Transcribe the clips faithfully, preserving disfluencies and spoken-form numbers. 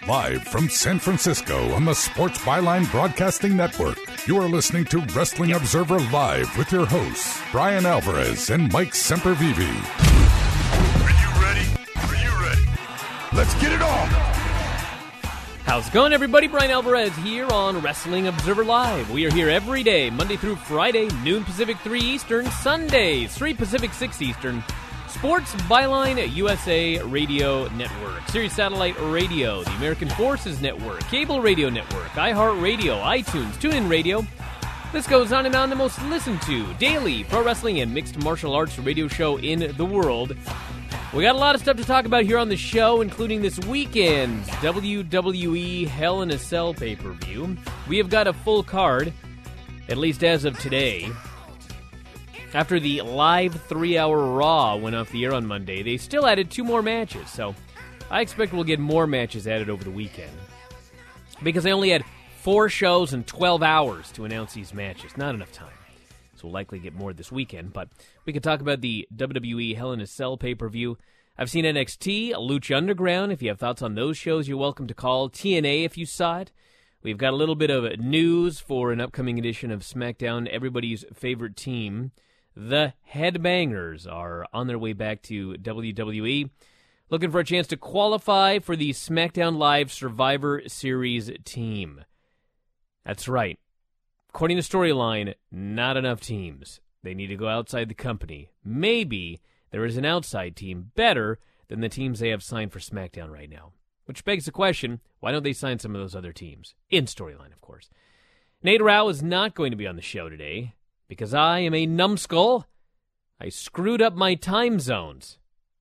Live from San Francisco on the Sports Byline Broadcasting Network, you are listening to Wrestling Observer Live with your hosts, Brian Alvarez and Mike Sempervive. Are you ready? Are you ready? Let's get it on! How's it going, everybody? Brian Alvarez here on Wrestling Observer Live. We are here every day, Monday through Friday, noon Pacific, three Eastern, Sundays, three Pacific, six Eastern. Sports Byline U S A Radio Network, Sirius Satellite Radio, the American Forces Network, Cable Radio Network, iHeartRadio, iTunes, TuneIn Radio. This goes on and on, the most listened to daily pro wrestling and mixed martial arts radio show in the world. We got a lot of stuff to talk about here on the show, including this weekend's W W E Hell in a Cell pay-per-view. We have got a full card, at least as of today. After the live three-hour Raw went off the air on Monday, they still added two more matches, so I expect we'll get more matches added over the weekend. Because they only had four shows and twelve hours to announce these matches. Not enough time. So we'll likely get more this weekend, but we could talk about the W W E Hell in a Cell pay-per-view. I've seen N X T, Lucha Underground. If you have thoughts on those shows, you're welcome to call. T N A if you saw it. We've got a little bit of news for an upcoming edition of SmackDown, everybody's favorite team. The Headbangers are on their way back to W W E, looking for a chance to qualify for the SmackDown Live Survivor Series team. That's right. According to Storyline, not enough teams. They need to go outside the company. Maybe there is an outside team better than the teams they have signed for SmackDown right now. Which begs the question, why don't they sign some of those other teams? In Storyline, of course. Nate Rao is not going to be on the show today. Because I am a numbskull, I screwed up my time zones.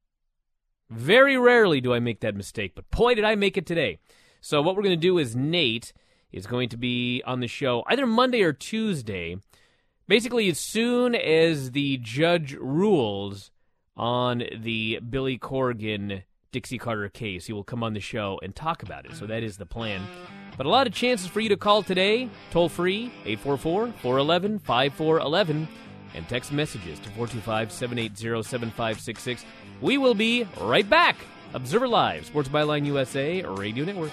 Very rarely do I make that mistake, but boy, did I make it today. So what we're going to do is Nate is going to be on the show either Monday or Tuesday. Basically, as soon as the judge rules on the Billy Corgan Dixie Carter case, he will come on the show and talk about it. So that is the plan. But a lot of chances for you to call today, toll free, eight four four, four one one, five four one one, and text messages to four two five, seven eight zero, seven five six six. We will be right back. Observer Live, Sports Byline U S A Radio Network.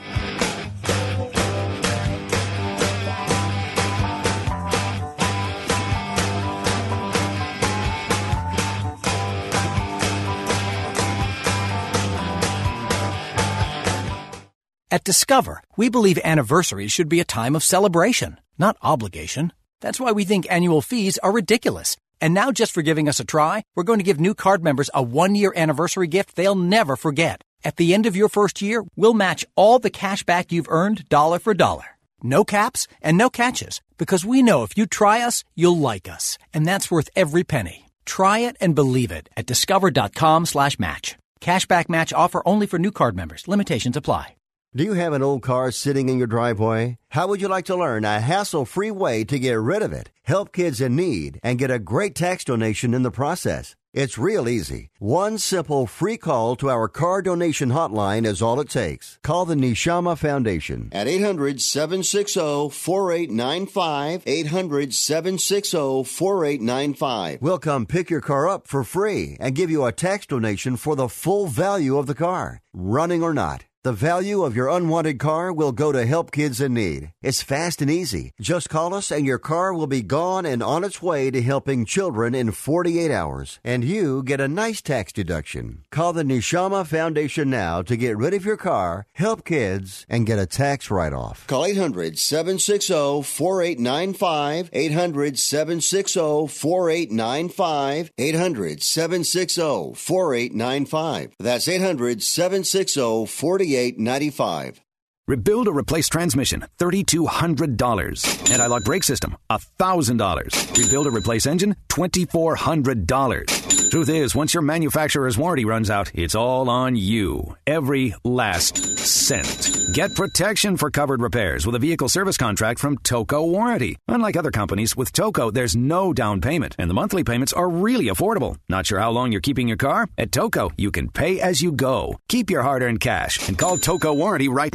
At Discover, we believe anniversaries should be a time of celebration, not obligation. That's why we think annual fees are ridiculous. And now, just for giving us a try, we're going to give new card members a one-year anniversary gift they'll never forget. At the end of your first year, we'll match all the cash back you've earned dollar for dollar. No caps and no catches, because we know if you try us, you'll like us. And that's worth every penny. Try it and believe it at discover.com slash match. Cashback match offer only for new card members. Limitations apply. Do you have an old car sitting in your driveway? How would you like to learn a hassle-free way to get rid of it, help kids in need, and get a great tax donation in the process? It's real easy. One simple free call to our car donation hotline is all it takes. Call the Neshama Foundation at eight hundred, seven six zero, four eight nine five, eight hundred, seven six zero, four eight nine five. We'll come pick your car up for free and give you a tax donation for the full value of the car, running or not. The value of your unwanted car will go to help kids in need. It's fast and easy. Just call us and your car will be gone and on its way to helping children in forty-eight hours. And you get a nice tax deduction. Call the Neshama Foundation now to get rid of your car, help kids, and get a tax write-off. Call eight hundred, seven six zero, four eight nine five, eight hundred, seven six zero, four eight nine five, eight hundred, seven six zero, four eight nine five. That's eight hundred, seven six zero, four eight nine five. Rebuild or replace transmission, three thousand two hundred dollars. Anti-lock brake system, one thousand dollars. Rebuild or replace engine, two thousand four hundred dollars. Truth is, once your manufacturer's warranty runs out, it's all on you. Every last cent. Get protection for covered repairs with a vehicle service contract from Toco Warranty. Unlike other companies, with Toco, there's no down payment, and the monthly payments are really affordable. Not sure how long you're keeping your car? At Toco, you can pay as you go. Keep your hard-earned cash and call Toco Warranty right now at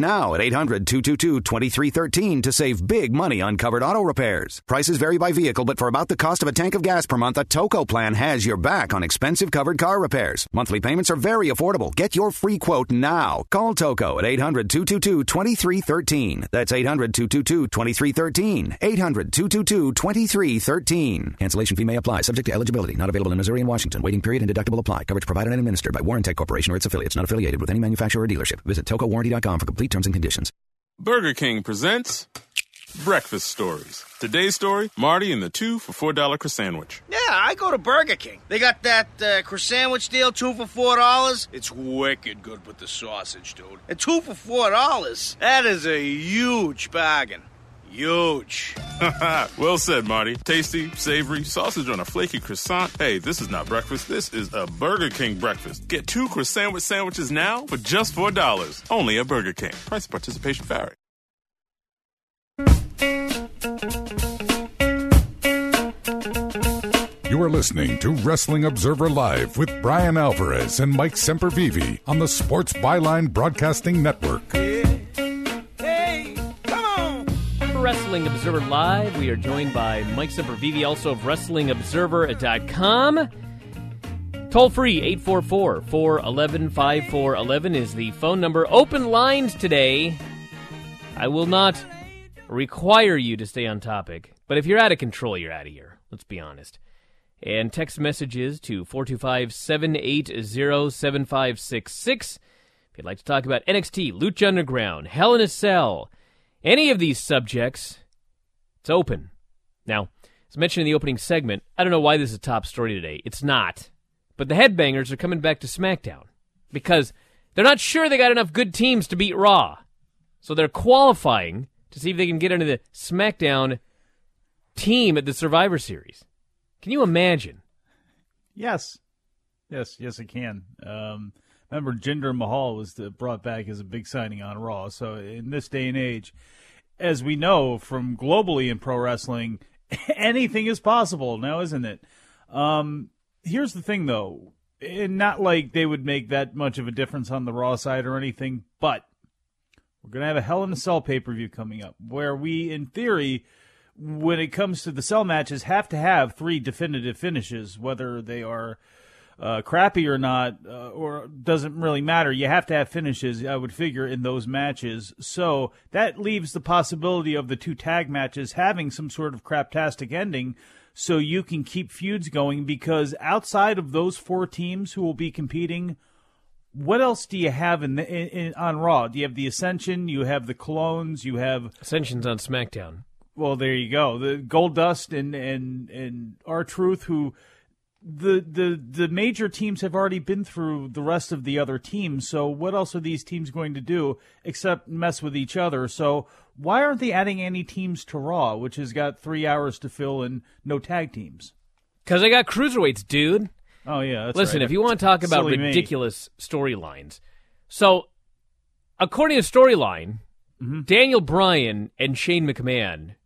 eight hundred, two two two, two three one three to save big money on covered auto repairs. Prices vary by vehicle, but for about the cost of a tank of gas per month, a Toco plan has your back on expensive covered car repairs. Monthly payments are very affordable. Get your free quote now. Call Toco at eight hundred, two two two, two three one three. That's eight hundred, two two two, two three one three. eight hundred, two two two, two three one three. Cancellation fee may apply, subject to eligibility. Not available in Missouri and Washington. Waiting period and deductible apply. Coverage provided and administered by Warrantech Corporation or its affiliates. Not affiliated with any manufacturer or dealership. Visit toco warranty dot com for complete terms and conditions. Burger King presents Breakfast Stories. Today's story, Marty and the two for four dollar croissant. Yeah, I go to Burger King. They got that uh, croissant deal, two for four dollars. It's wicked good with the sausage, dude. And two for four dollars. That is a huge bargain. Huge. Well said, Marty. Tasty, savory, sausage on a flaky croissant. Hey, this is not breakfast. This is a Burger King breakfast. Get two croissant sandwiches now for just four dollars. Only at Burger King. Price and participation vary. You are listening to Wrestling Observer Live with Brian Alvarez and Mike Sempervive on the Sports Byline Broadcasting Network. Wrestling Observer Live. We are joined by Mike Sempervive, also of wrestling observer dot com. Toll free, eight four four, four one one, five four one one is the phone number. Open lines today. I will not require you to stay on topic, but if you're out of control, you're out of here. Let's be honest. And text messages to four two five, seven eight zero, seven five six six. If you'd like to talk about N X T, Lucha Underground, Hell in a Cell, any of these subjects, it's open. Now, as mentioned in the opening segment, I don't know why this is a top story today. It's not. But the Headbangers are coming back to SmackDown because they're not sure they got enough good teams to beat Raw. So they're qualifying to see if they can get into the SmackDown team at the Survivor Series. Can you imagine? Yes. Yes, yes, I can. Um, remember, Jinder Mahal was the, brought back as a big signing on Raw. So in this day and age, as we know from globally in pro wrestling, anything is possible now, isn't it? Um, here's the thing, though. And not like they would make that much of a difference on the Raw side or anything, but we're going to have a Hell in a Cell pay-per-view coming up where we, in theory, when it comes to the cell matches, have to have three definitive finishes, whether they are uh, crappy or not, uh, or doesn't really matter. You have to have finishes, I would figure, in those matches. So that leaves the possibility of the two tag matches having some sort of craptastic ending so you can keep feuds going, because outside of those four teams who will be competing, what else do you have in, the, in, in on Raw? Do you have the Ascension? You have the Clones? You have Ascension's on SmackDown. Well, there you go. The Goldust and and and R-Truth, who the the the major teams have already been through the rest of the other teams. So what else are these teams going to do except mess with each other? So why aren't they adding any teams to Raw, which has got three hours to fill and no tag teams? Because they got cruiserweights, dude. Oh yeah. That's Listen, right. if you want to talk about Silly ridiculous storylines, so according to storyline, mm-hmm. Daniel Bryan and Shane McMahon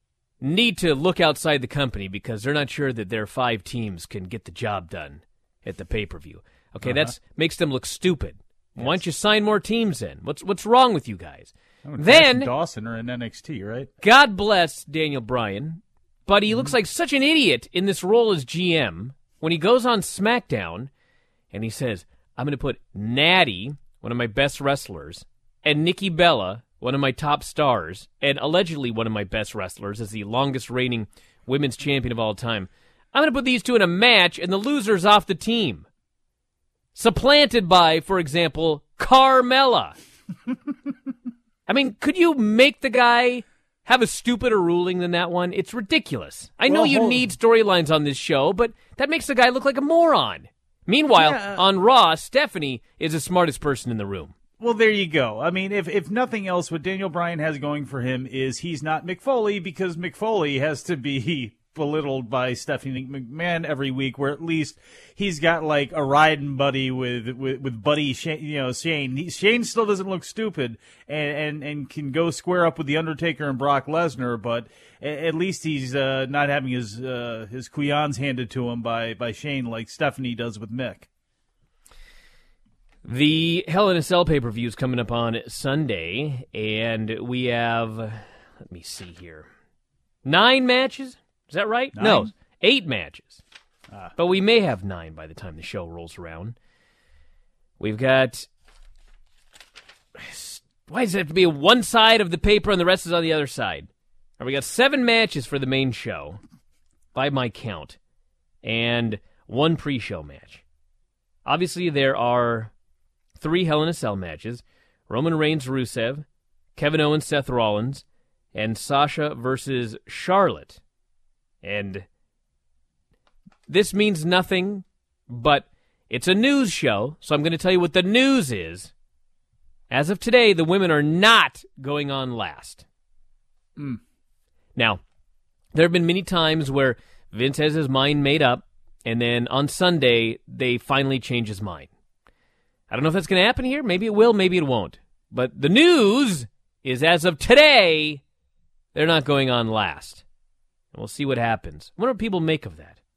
need to look outside the company because they're not sure that their five teams can get the job done at the pay-per-view. Okay, uh-huh. That makes them look stupid. Yes. Why don't you sign more teams in? What's what's wrong with you guys? Oh, then Dawson are in N X T, right? God bless Daniel Bryan, but he mm-hmm. looks like such an idiot in this role as G M when he goes on SmackDown and he says, I'm going to put Natty, one of my best wrestlers, and Nikki Bella, one of my top stars, and allegedly one of my best wrestlers, as the longest reigning women's champion of all time. I'm going to put these two in a match, and the loser's off the team. Supplanted by, for example, Carmella. I mean, could you make the guy have a stupider ruling than that one? It's ridiculous. I know well, you hold- need storylines on this show, but that makes the guy look like a moron. Meanwhile, yeah. on Raw, Stephanie is the smartest person in the room. Well, there you go. I mean, if if nothing else, what Daniel Bryan has going for him is he's not Mick Foley, because Mick Foley has to be belittled by Stephanie McMahon every week, where at least he's got like a riding buddy with with, with Buddy Shane, you know, Shane. He, Shane still doesn't look stupid and, and, and can go square up with The Undertaker and Brock Lesnar, but at least he's uh, not having his uh, his queons handed to him by, by Shane like Stephanie does with Mick. The Hell in a Cell pay-per-view is coming up on Sunday, and we have, let me see here, nine matches? Is that right? Nine? No, eight matches. Ah. But we may have nine by the time the show rolls around. We've got, why does it have to be one side of the paper and the rest is on the other side? Right, we got seven matches for the main show, by my count, and one pre-show match. Obviously, there are three Hell in a Cell matches: Roman Reigns, Rusev, Kevin Owens, Seth Rollins, and Sasha versus Charlotte. And this means nothing, but it's a news show, so I'm going to tell you what the news is. As of today, the women are not going on last. Mm. Now, there have been many times where Vince has his mind made up, and then on Sunday, they finally change his mind. I don't know if that's going to happen here. Maybe it will, maybe it won't. But the news is, as of today, they're not going on last. And we'll see what happens. What do people make of that?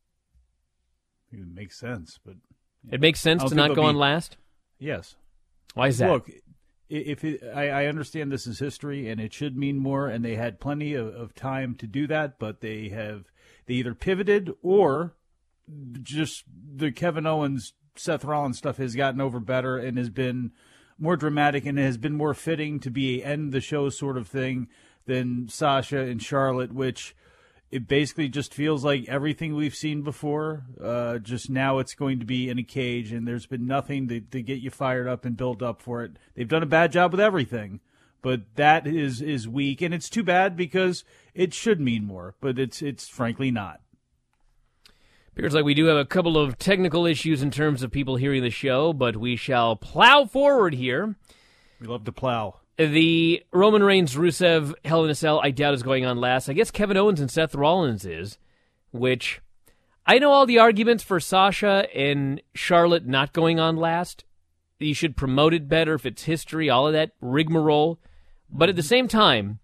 It makes sense, but... It makes sense to not go on last? Yes. Why is that? Look, if it, I, I understand this is history, and it should mean more, and they had plenty of, of time to do that, but they have they either pivoted or just the Kevin Owens, Seth Rollins stuff has gotten over better and has been more dramatic and has been more fitting to be a end the show sort of thing than Sasha and Charlotte, which it basically just feels like everything we've seen before. Uh, just now it's going to be in a cage, and there's been nothing to, to get you fired up and build up for it. They've done a bad job with everything, but that is, is weak, and it's too bad because it should mean more, but it's it's frankly not. Appears like we do have a couple of technical issues in terms of people hearing the show, but we shall plow forward here. We love to plow. The Roman Reigns, Rusev, Hell in a Cell, I doubt is going on last. I guess Kevin Owens and Seth Rollins is, which I know all the arguments for Sasha and Charlotte not going on last. You should promote it better if it's history, all of that rigmarole. But at the same time,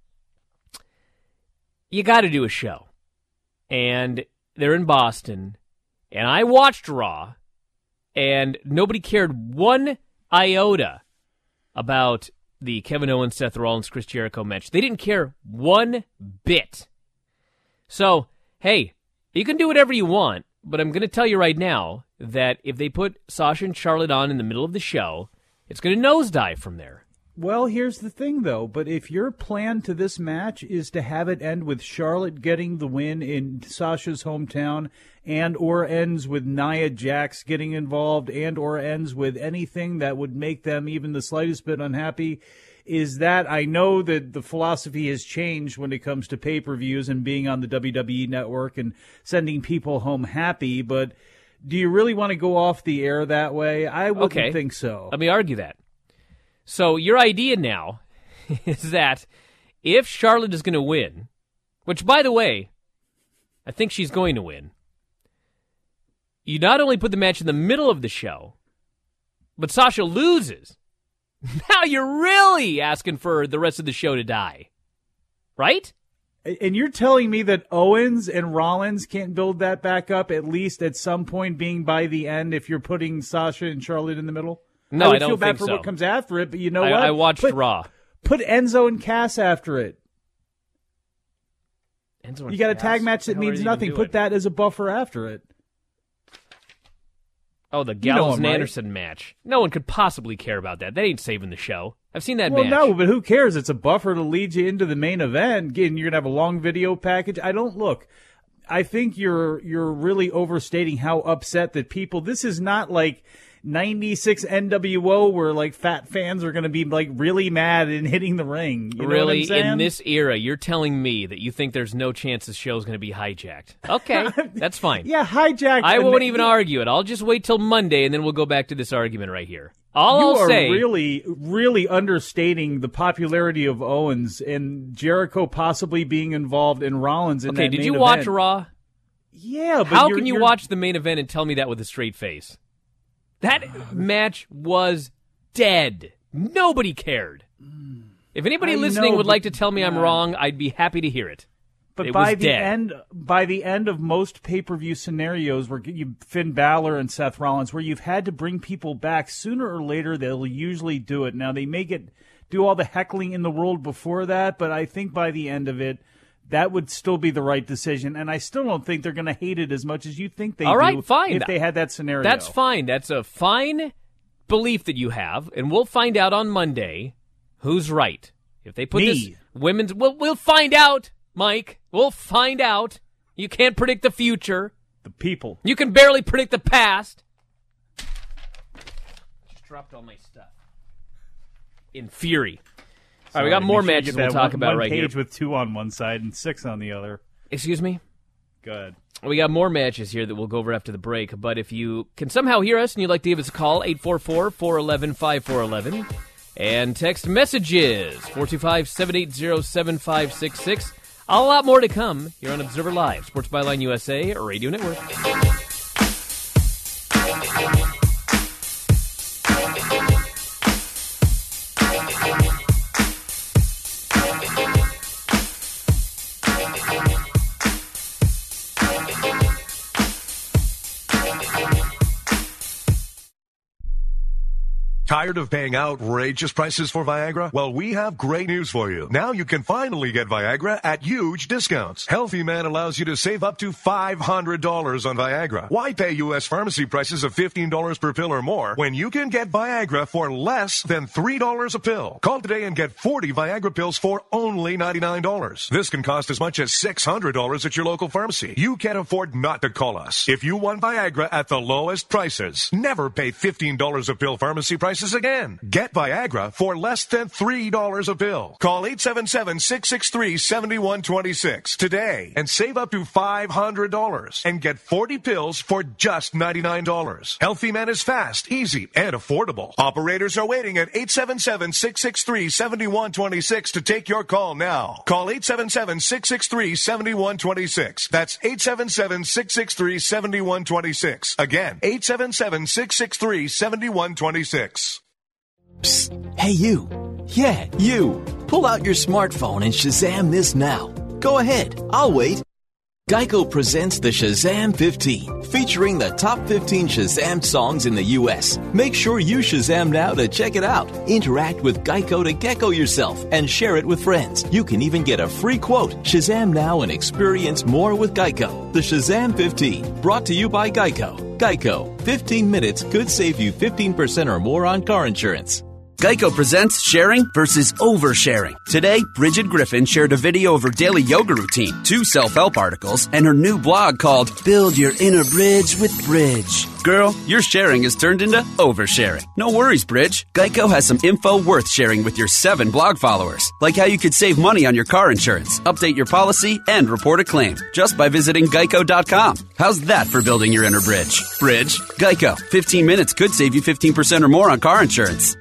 you got to do a show. And they're in Boston. And I watched Raw, and nobody cared one iota about the Kevin Owens, Seth Rollins, Chris Jericho match. They didn't care one bit. So, hey, you can do whatever you want, but I'm going to tell you right now that if they put Sasha and Charlotte on in the middle of the show, it's going to nosedive from there. Well, here's the thing, though. But if your plan to this match is to have it end with Charlotte getting the win in Sasha's hometown and or ends with Nia Jax getting involved and or ends with anything that would make them even the slightest bit unhappy, is that I know that the philosophy has changed when it comes to pay-per-views and being on the W W E Network and sending people home happy, but do you really want to go off the air that way? I wouldn't okay. think so. Let me argue that. So your idea now is that if Charlotte is going to win, which, by the way, I think she's going to win, you not only put the match in the middle of the show, but Sasha loses. Now you're really asking for the rest of the show to die, right? And you're telling me that Owens and Rollins can't build that back up, at least at some point being by the end, if you're putting Sasha and Charlotte in the middle? No, I, would I don't feel bad think for so. what comes after it, but you know I, what? I watched put, Raw. Put Enzo and Cass after it. Enzo and you got a Cass? tag match What that the hell are means they nothing. even Put doing? that as a buffer after it. Oh, the You know Gallows him, and right? Anderson match. No one could possibly care about that. That ain't saving the show. I've seen that Well, match. no, but who cares? It's a buffer to lead you into the main event. Again, you're gonna have a long video package. I don't look. I think you're you're really overstating how upset that people. This is not like ninety-six N W O where like fat fans are going to be like really mad and hitting the ring. You know really, what I'm saying? in this era, you're telling me that you think there's no chance this show's going to be hijacked. Okay, that's fine. Yeah, hijacked. I and won't the- even argue it. I'll just wait till Monday, and then we'll go back to this argument right here. All You I'll are say, really, really understating the popularity of Owens and Jericho possibly being involved in Rollins in okay, that did main you watch event. Raw? Yeah, but How you're- can you you're- watch the main event and tell me that with a straight face? That match was dead. Nobody cared. If anybody I listening know, would but- like to tell me I'm yeah. wrong, I'd be happy to hear it. But it by was the dead. end, by the end of most pay-per-view scenarios, where you Finn Balor and Seth Rollins, where you've had to bring people back, sooner or later they'll usually do it. Now they may get do all the heckling in the world before that, but I think by the end of it, that would still be the right decision. And I still don't think they're going to hate it as much as you think they all do. right, fine. If they had that scenario, That's fine. That's a fine belief that you have, and we'll find out on Monday who's right. If they put Me. this women's, we'll we'll find out, Mike. We'll find out. You can't predict the future. The people. You can barely predict the past. Just dropped all my stuff in fury. All right, we got more Make sure you matches get we'll that talk one, about one right page here. with two on one side and six on the other. Excuse me? Good. We got more matches here that we'll go over after the break, but if you can somehow hear us and you'd like to give us a call, eight four four, four one one, five four one one, and text messages, four two five, seven eight zero, seven five six six. A lot more to come here on Observer Live, Sports Byline U S A Radio Network. Tired of paying outrageous prices for Viagra? Well, we have great news for you. Now you can finally get Viagra at huge discounts. Healthy Man allows you to save up to five hundred dollars on Viagra. Why pay U S pharmacy prices of fifteen dollars per pill or more when you can get Viagra for less than three dollars a pill? Call today and get forty Viagra pills for only ninety-nine dollars. This can cost as much as six hundred dollars at your local pharmacy. You can't afford not to call us. If you want Viagra at the lowest prices, never pay fifteen dollars a pill pharmacy prices again. Get Viagra for less than three dollars a pill. Call eight seven seven, six six three, seven one two six today and save up to five hundred dollars and get forty pills for just ninety-nine dollars. Healthy Man is fast, easy, and affordable. Operators are waiting at eight seven seven, six six three, seven one two six to take your call now. Call eight seven seven, six six three, seven one two six. That's eight seven seven, six six three, seven one two six. Again, eight seven seven, six six three, seven one two six. Psst. Hey, you. Yeah, you. Pull out your smartphone and Shazam this now. Go ahead. I'll wait. Geico presents the Shazam fifteen, featuring the top fifteen Shazam songs in the U S. Make sure you Shazam now to check it out. Interact with Geico to gecko yourself and share it with friends. You can even get a free quote. Shazam now and experience more with Geico. The Shazam fifteen, brought to you by Geico. Geico, fifteen minutes could save you fifteen percent or more on car insurance. Geico presents sharing versus oversharing. Today, Bridget Griffin shared a video of her daily yoga routine, two self-help articles, and her new blog called Build Your Inner Bridge with Bridge. Girl, your sharing has turned into oversharing. No worries, Bridge. Geico has some info worth sharing with your seven blog followers, like how you could save money on your car insurance, update your policy, and report a claim just by visiting geico dot com. How's that for building your inner bridge? Bridge. Geico. fifteen minutes could save you fifteen percent or more on car insurance.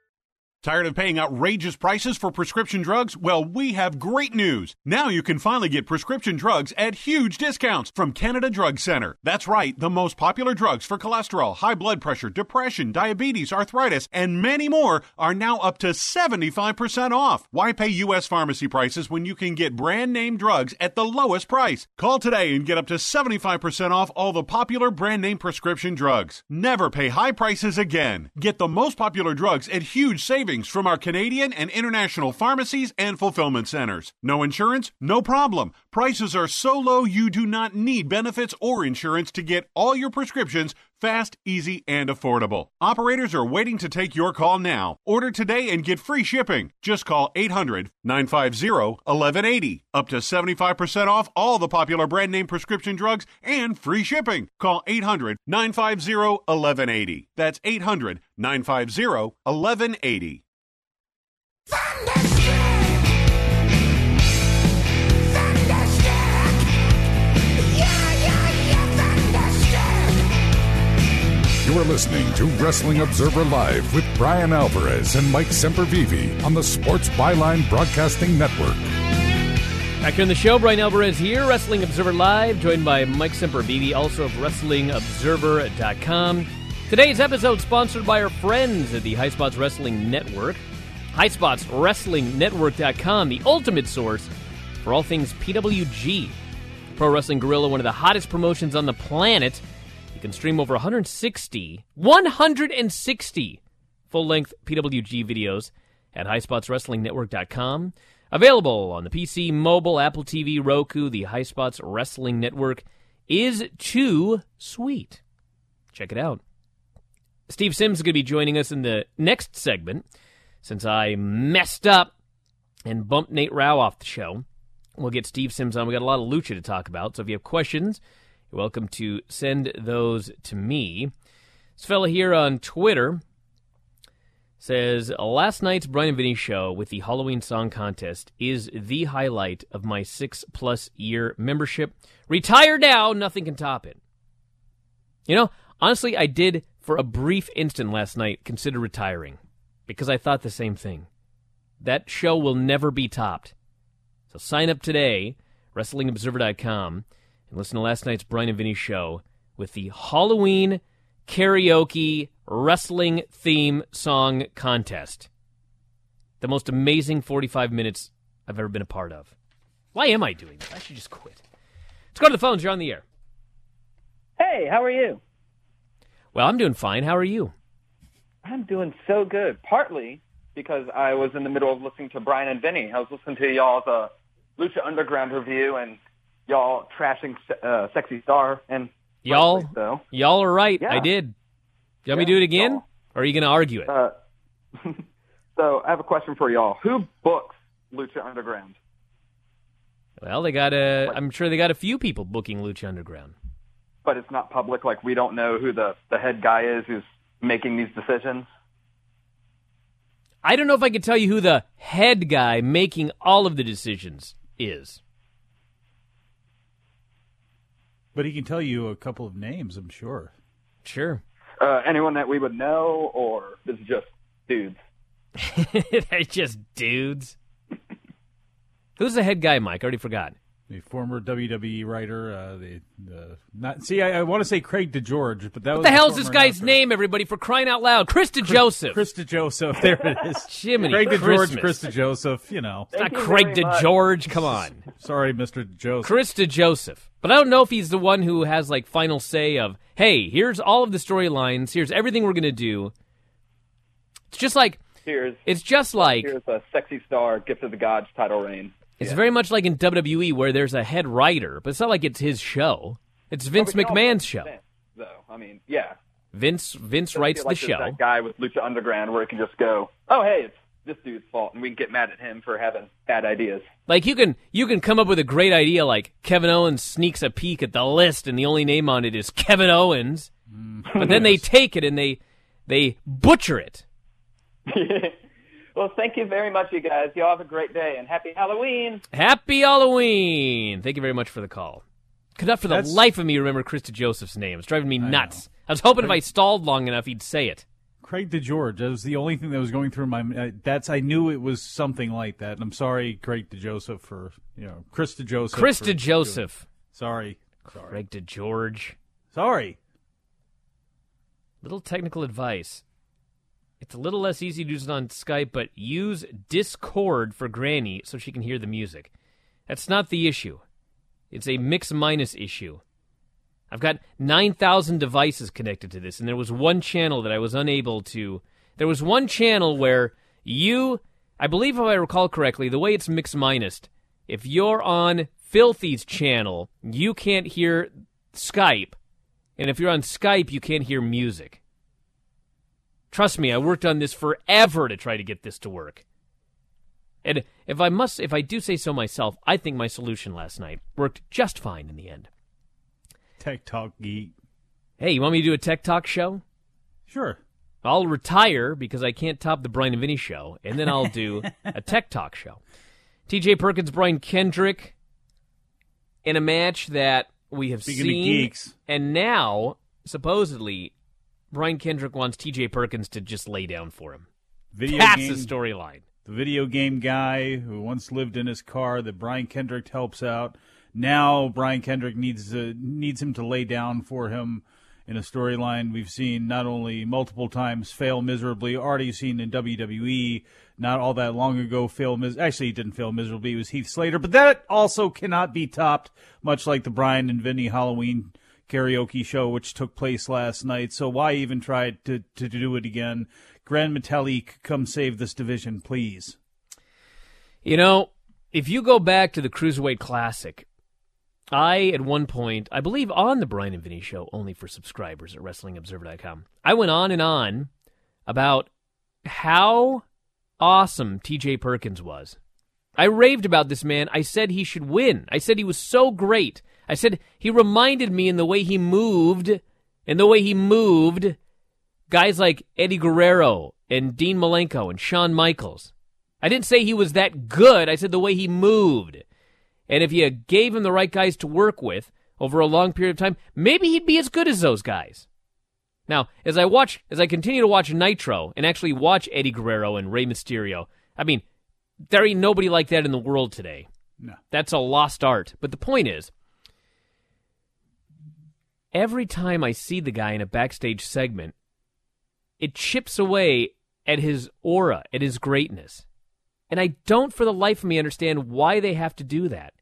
Tired of paying outrageous prices for prescription drugs? Well, we have great news. Now you can finally get prescription drugs at huge discounts from Canada Drug Center. That's right, the most popular drugs for cholesterol, high blood pressure, depression, diabetes, arthritis, and many more are now up to seventy-five percent off. Why pay U S pharmacy prices when you can get brand name drugs at the lowest price? Call today and get up to seventy-five percent off all the popular brand name prescription drugs. Never pay high prices again. Get the most popular drugs at huge savings from our Canadian and international pharmacies and fulfillment centers. No insurance? No problem. Prices are so low you do not need benefits or insurance to get all your prescriptions fast, easy, and affordable. Operators are waiting to take your call now. Order today and get free shipping. Just call eight hundred, nine five zero, one one eight zero. Up to seventy-five percent off all the popular brand name prescription drugs and free shipping. Call eight hundred, nine five zero, one one eight zero. That's eight hundred, nine five zero, one one eight zero. You are listening to Wrestling Observer Live with Brian Alvarez and Mike Sempervive on the Sports Byline Broadcasting Network. Back here in the show, Brian Alvarez here, Wrestling Observer Live, joined by Mike Sempervive, also of Wrestling Observer dot com. Today's episode sponsored by our friends at the High Spots Wrestling Network. High Spots Wrestling Network dot com, the ultimate source for all things P W G. Pro Wrestling Guerrilla, one of the hottest promotions on the planet. You can stream over one hundred sixty, one hundred sixty full-length P W G videos at high spots wrestling network dot com. Available on the P C, mobile, Apple T V, Roku. The High Spots Wrestling Network is too sweet. Check it out. Steve Sims is going to be joining us in the next segment. Since I messed up and bumped Nate Rao off the show, we'll get Steve Sims on. We got a lot of lucha to talk about, so if you have questions, you're welcome to send those to me. This fella here on Twitter says, last night's Brian and Vinny show with the Halloween Song Contest is the highlight of my six-plus year membership. Retire now, nothing can top it. You know, honestly, I did, for a brief instant last night, consider retiring, because I thought the same thing. That show will never be topped. So sign up today, wrestling observer dot com, and listen to last night's Brian and Vinny show with the Halloween Karaoke Wrestling Theme Song Contest. The most amazing forty-five minutes I've ever been a part of. Why am I doing this? I should just quit. Let's go to the phones. You're on the air. Hey, how are you? Well, I'm doing fine. How are you? I'm doing so good. Partly because I was in the middle of listening to Brian and Vinny. I was listening to y'all's uh, Lucha Underground review and y'all trashing uh, Sexy Star. And Y'all, so. y'all are right. Yeah. I did. You want Yeah, me to do it again? y'all. Or are you going to argue it? Uh, so I have a question for y'all. Who books Lucha Underground? Well, they got a. I'm sure they got a few people booking Lucha Underground. But it's not public. Like, we don't know who the, the head guy is who's making these decisions. I don't know if I could tell you who the head guy making all of the decisions is. But he can tell you a couple of names, I'm sure. Sure. Uh, anyone that we would know, or this is just dudes? They're just dudes. Who's the head guy, Mike? I already forgot. The former W W E writer, uh, the, the not see, I, I want to say Craig DeGeorge, but that What was the the hell's this former guy's announcer. name, everybody, for crying out loud? Chris DeJoseph. Chris DeJoseph, there it is. Jiminy Craig Christmas. DeGeorge, Chris DeJoseph, you know. It's not Craig DeGeorge, come on. Sorry, Mister DeJoseph. Chris DeJoseph. But I don't know if he's the one who has, like, final say of, hey, here's all of the storylines, here's everything we're going to do. It's just like, Here's it's just like, here's a Sexy Star, Gift of the Gods title reign. it's very much like in W W E where there's a head writer, but it's not like it's his show. It's Vince Oh, but y'all McMahon's know show. Vince, though. I mean, yeah. Vince Vince Doesn't writes feel like the there's show. That guy with Lucha Underground where it can just go, oh, hey, it's this dude's fault, and we can get mad at him for having bad ideas. Like you can you can come up with a great idea like Kevin Owens sneaks a peek at the list and the only name on it is Kevin Owens. But then they take it and they they butcher it. Well, thank you very much, you guys. Y'all have a great day, and happy Halloween. Happy Halloween! Thank you very much for the call. Could not for the That's- life of me remember Chris DeJoseph's name. It's driving me nuts. I was hoping if I stalled long enough, he'd say it. Craig DeGeorge, that was the only thing that was going through my mind. That's I knew it was something like that. And I'm sorry, Craig DeJoseph, for, you know, Chris DeJoseph. Chris for DeJoseph. doing- Sorry. Sorry. Craig DeGeorge. Sorry. Little technical advice. It's a little less easy to use it on Skype, but use Discord for Granny so she can hear the music. That's not the issue. It's a mix-minus issue. I've got nine thousand devices connected to this, and there was one channel that I was unable to... There was one channel where you... I believe if I recall correctly, the way it's mix-minus, if you're on Filthy's channel, you can't hear Skype, and if you're on Skype, you can't hear music. Trust me, I worked on this forever to try to get this to work. And if I must, if I do say so myself, I think my solution last night worked just fine in the end. Tech Talk Geek. Hey, you want me to do a Tech Talk show? Sure. I'll retire because I can't top the Brian and Vinny show, and then I'll do a Tech Talk show. T J Perkins, Brian Kendrick, in a match that we have Speaking seen. of geeks. And now, supposedly, Brian Kendrick wants T J Perkins to just lay down for him. Video That's game, the storyline. The video game guy who once lived in his car that Brian Kendrick helps out. Now Brian Kendrick needs to, needs him to lay down for him. in a storyline we've seen not only multiple times fail miserably, already seen in W W E not all that long ago fail mis- Actually, he didn't fail miserably. It was Heath Slater. But that also cannot be topped, much like the Brian and Vinny Halloween karaoke show, which took place last night. So why even try to, to do it again? Gran Metalik, come save this division, please. You know, if you go back to the Cruiserweight Classic, I, at one point, I believe on the Brian and Vinny show, only for subscribers at Wrestling Observer dot com, I went on and on about how awesome T J Perkins was. I raved about this man. I said he should win. I said he was so great. I said he reminded me in the way he moved, in the way he moved, guys like Eddie Guerrero and Dean Malenko and Shawn Michaels. I didn't say he was that good. I said the way he moved. And if you gave him the right guys to work with over a long period of time, maybe he'd be as good as those guys. Now, as I watch, as I continue to watch Nitro and actually watch Eddie Guerrero and Rey Mysterio, I mean, there ain't nobody like that in the world today. No. That's a lost art. But the point is, every time I see the guy in a backstage segment, it chips away at his aura, at his greatness. And I don't for the life of me understand why they have to do that.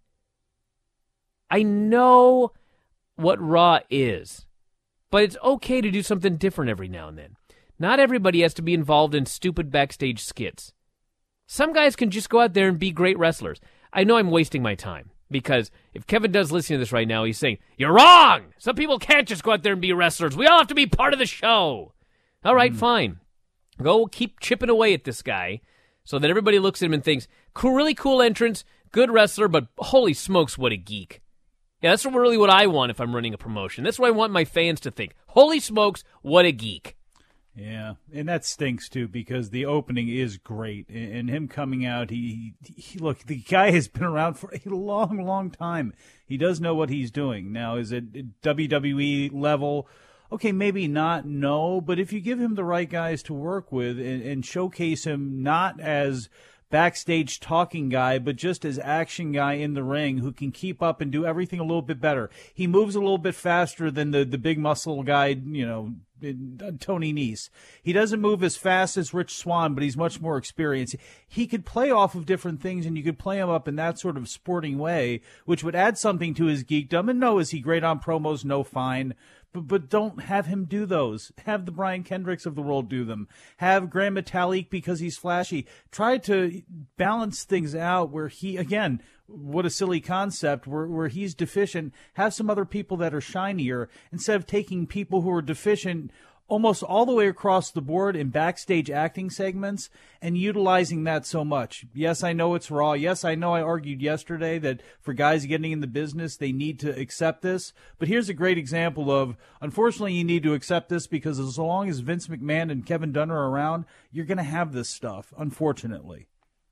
I know what Raw is, but it's okay to do something different every now and then. Not everybody has to be involved in stupid backstage skits. Some guys can just go out there and be great wrestlers. I know I'm wasting my time, because if Kevin does listen to this right now, he's saying, you're wrong! Some people can't just go out there and be wrestlers. We all have to be part of the show. All right, mm. fine. Go keep chipping away at this guy so that everybody looks at him and thinks, cool, really cool entrance, good wrestler, but holy smokes, what a geek. Yeah, that's really what I want if I'm running a promotion. That's what I want my fans to think. Holy smokes, what a geek. Yeah, and that stinks, too, because the opening is great. And him coming out, he, he look, the guy has been around for a long, long time. He does know what he's doing. Now, is it W W E level? Okay, maybe not, no, but if you give him the right guys to work with and, and showcase him not as backstage talking guy, but just as action guy in the ring who can keep up and do everything a little bit better. He moves a little bit faster than the, the big muscle guy, you know, Tony Nese. He doesn't move as fast as Rich Swann, but he's much more experienced. He could play off of different things, and you could play him up in that sort of sporting way, which would add something to his geekdom. And no, is he great on promos? No, fine. But, but don't have him do those. Have the Brian Kendricks of the world do them. Have Gran Metalik because he's flashy. Try to balance things out where he, again, what a silly concept, where, where he's deficient. Have some other people that are shinier instead of taking people who are deficient almost all the way across the board in backstage acting segments and utilizing that so much. Yes, I know it's Raw. Yes, I know I argued yesterday that for guys getting in the business, they need to accept this. But here's a great example of, unfortunately, you need to accept this because as long as Vince McMahon and Kevin Dunn are around, you're going to have this stuff, unfortunately.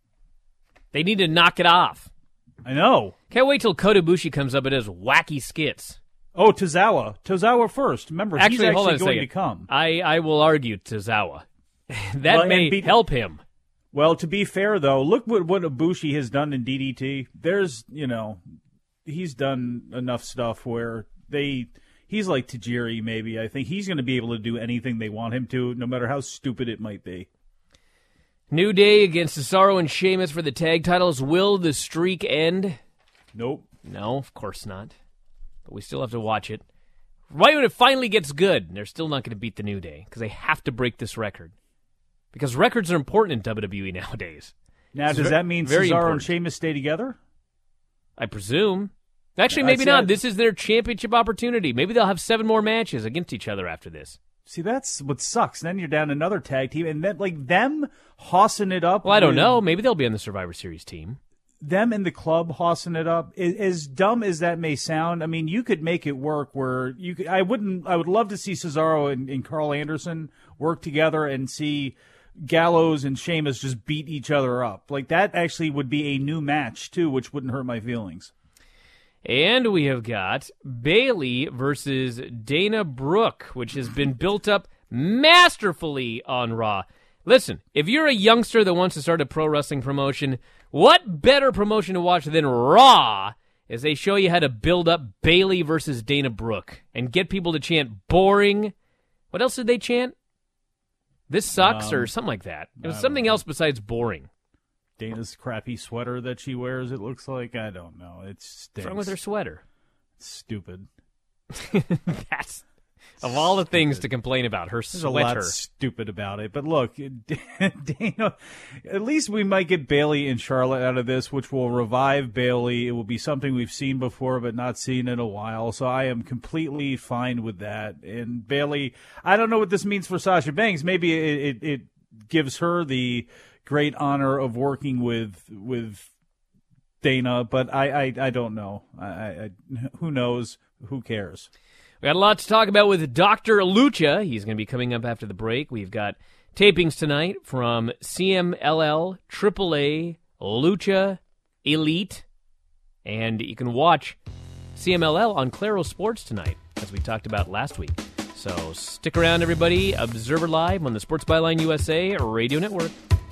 They need to knock it off. I know. Can't wait till Kota Ibushi comes up and does wacky skits. Oh, Tozawa. Tozawa first. Remember, actually, he's actually hold on a going second. to come. I, I will argue Tozawa. that well, may be, help him. Well, to be fair, though, look what, what Ibushi has done in D D T. There's, you know, he's done enough stuff where they, he's like Tajiri, maybe. I think he's going to be able to do anything they want him to, no matter how stupid it might be. New Day against Cesaro and Sheamus for the tag titles. Will the streak end? Nope. No, of course not. But we still have to watch it. Right when it finally gets good, they're still not going to beat the New Day because they have to break this record. Because records are important in W W E nowadays. Now, it's does very, that mean Cesaro important. and Sheamus stay together? I presume. Actually, maybe see, not. I, this is their championship opportunity. Maybe they'll have seven more matches against each other after this. See, that's what sucks. Then you're down another tag team, and then, like, them hossing it up. Well, I don't with, know. Maybe they'll be on the Survivor Series team. Them in the club hossing it up, as dumb as that may sound, I mean, you could make it work where you could, I wouldn't, I would love to see Cesaro and, and Carl Anderson work together and see Gallows and Sheamus just beat each other up. Like, that actually would be a new match, too, which wouldn't hurt my feelings. And we have got Bayley versus Dana Brooke, which has been built up masterfully on Raw. Listen, if you're a youngster that wants to start a pro wrestling promotion, what better promotion to watch than Raw as they show you how to build up Bayley versus Dana Brooke and get people to chant boring. What else did they chant? This sucks Um, or something like that. It was I something don't know. else besides boring. Dana's crappy sweater that she wears, it looks like. I don't know. It's What's wrong with her sweater? It's stupid. That's of all the things to complain about, her There's sweater. a lot stupid about it. But look, Dana, at least we might get Bayley and Charlotte out of this, which will revive Bayley. It will be something we've seen before but not seen in a while. So I am completely fine with that. And Bayley, I don't know what this means for Sasha Banks. Maybe it, it, it gives her the great honor of working with with Dana, but I, I, I don't know. I, I, who knows? Who cares? We got a lot to talk about with Doctor Lucha. He's going to be coming up after the break. We've got tapings tonight from C M L L, triple A, Lucha, Elite, and you can watch C M L L on Claro Sports tonight, as we talked about last week. So stick around, everybody. Observer Live on the Sports Byline U S A Radio Network.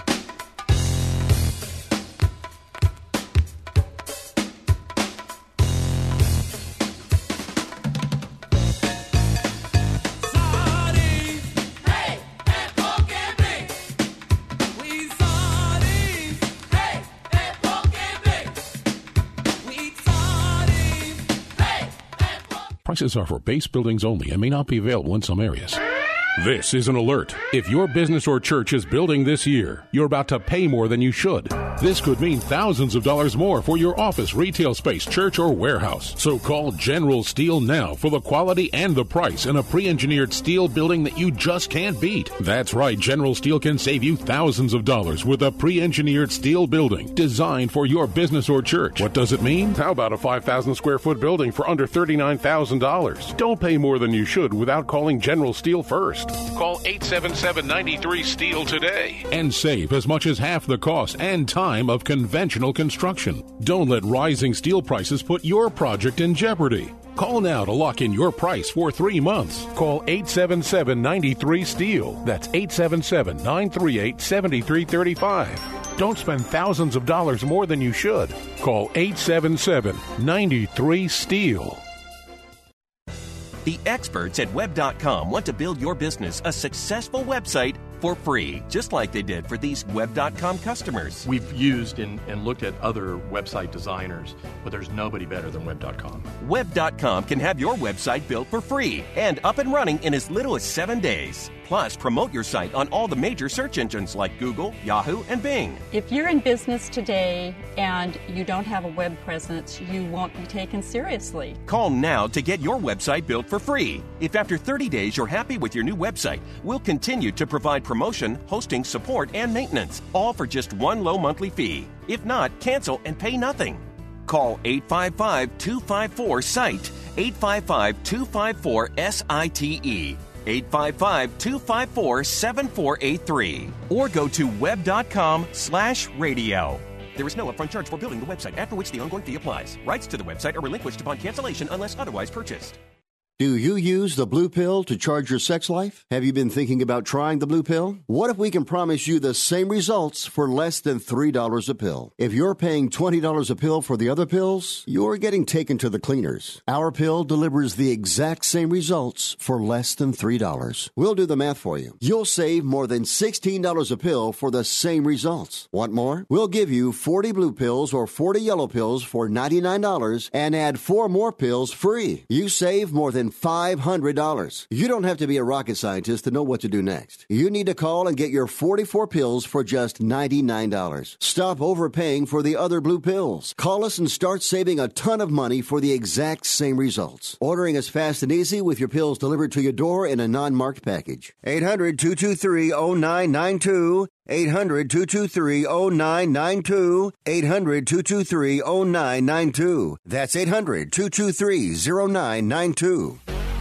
Prices are for base buildings only and may not be available in some areas. This is an alert. If your business or church is building this year, you're about to pay more than you should. This could mean thousands of dollars more for your office, retail space, church, or warehouse. So call General Steel now for the quality and the price in a pre-engineered steel building that you just can't beat. That's right, General Steel can save you thousands of dollars with a pre-engineered steel building designed for your business or church. What does it mean? How about a five thousand square foot building for under thirty-nine thousand dollars? Don't pay more than you should without calling General Steel first. Call eight seven seven, nine three, STEEL today and save as much as half the cost and time of conventional construction. Don't let rising steel prices put your project in jeopardy. Call now to lock in your price for three months. Call eight seven seven, nine three, STEEL. That's eight seven seven, nine three eight, seven three three five. Don't spend thousands of dollars more than you should. Call eight seven seven, nine three, STEEL. The experts at web dot com want to build your business a successful website for free, just like they did for these web dot com customers. We've used and, and looked at other website designers, but there's nobody better than web dot com. web dot com can have your website built for free and up and running in as little as seven days. Plus, promote your site on all the major search engines like Google, Yahoo, and Bing. If you're in business today and you don't have a web presence, you won't be taken seriously. Call now to get your website built for free. If after thirty days you're happy with your new website, we'll continue to provide promotion, hosting, support, and maintenance, all for just one low monthly fee. If not, cancel and pay nothing. Call eight five five, two five four, SITE, eight five five, two five four, S I T E. eight five five, two five four, seven four eight three or go to web dot com slash radio. There is no upfront charge for building the website, after which the ongoing fee applies. Rights to the website are relinquished upon cancellation unless otherwise purchased. Do you use the Blue Pill to charge your sex life? Have you been thinking about trying the Blue Pill? What if we can promise you the same results for less than three dollars a pill? If you're paying twenty dollars a pill for the other pills, you're getting taken to the cleaners. Our pill delivers the exact same results for less than three dollars. We'll do the math for you. You'll save more than sixteen dollars a pill for the same results. Want more? We'll give you forty blue pills or forty yellow pills for ninety-nine dollars and add four more pills free. You save more than five hundred dollars. You don't have to be a rocket scientist to know what to do next. You need to call and get your forty-four pills for just ninety-nine dollars. Stop overpaying for the other blue pills. Call us and start saving a ton of money for the exact same results. Ordering is fast and easy with your pills delivered to your door in a non-marked package. eight hundred, two two three, zero nine nine two. eight hundred, two two three, zero nine nine two. eight hundred, two two three, zero nine nine two. That's eight hundred, two two three, zero nine nine two.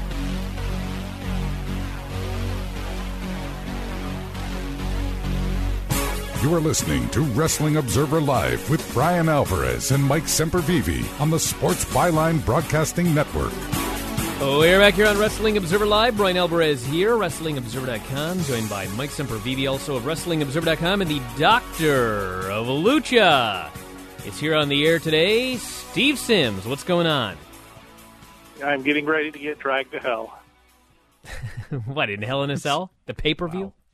You are listening to Wrestling Observer Live with Brian Alvarez and Mike Sempervive on the Sports Byline Broadcasting Network. Oh, we're back here on Wrestling Observer Live. Brian Alvarez here, Wrestling Observer dot com, joined by Mike Sempervive, also of Wrestling Observer dot com, and the Doctor of Lucha is here on the air today. Steve Sims, what's going on? I'm getting ready to get dragged to hell. What, in Hell in a Cell? The pay-per-view? Wow.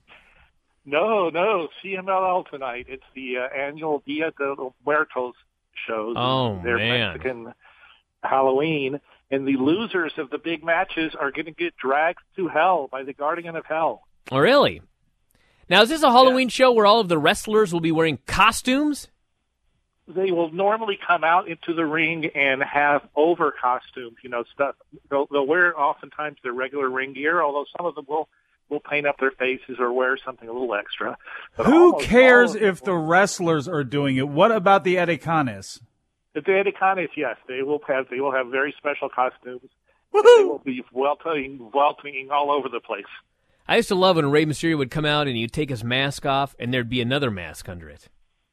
No, no, C M L L tonight. It's the uh, annual Dia de los Muertos shows. Oh, Their man. Mexican Halloween. And the losers of the big matches are going to get dragged to hell by the Guardian of Hell. Oh, really? Now, is this a Halloween yeah. show where all of the wrestlers will be wearing costumes? They will normally come out into the ring and have over costumes, you know, stuff. They'll, they'll wear oftentimes their regular ring gear, although some of them will, will paint up their faces or wear something a little extra. But who cares if the wrestlers are doing it? What about the Edecanes? The Edecanes, yes, they will have they will have very special costumes. They will be weltering, weltering all over the place. I used to love when Rey Mysterio would come out and he'd take his mask off and there'd be another mask under it.